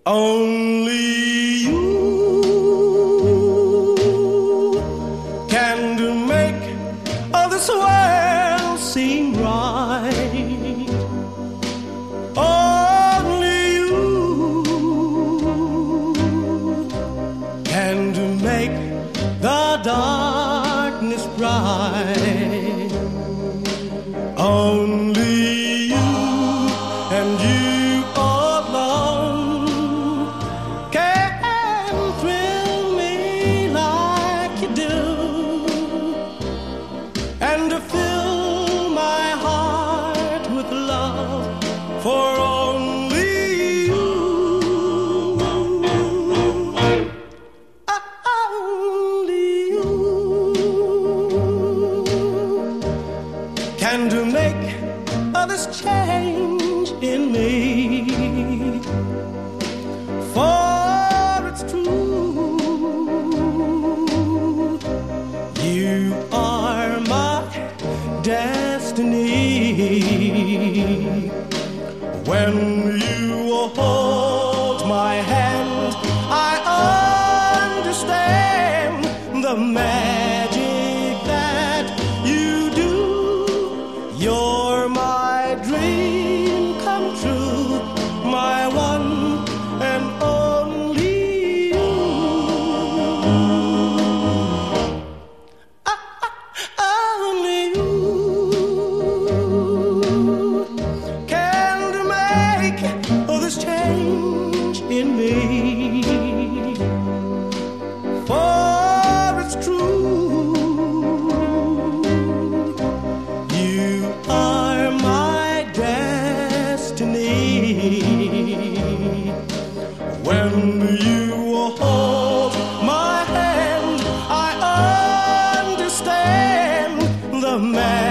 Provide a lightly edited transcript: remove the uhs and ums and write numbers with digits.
Only you can make all this world seem right. Only you can make the darkness bright. Only you and you and to fill my heart with love for only you. Only you can make all this change in me. For it's true, you are my destiny. When you hold my hand, I understand the magic that you do. You're my dream come true, my one and only you. Only you can make all this change in me. For it's true, you are my destiny. When you hold my hand, I understand the man.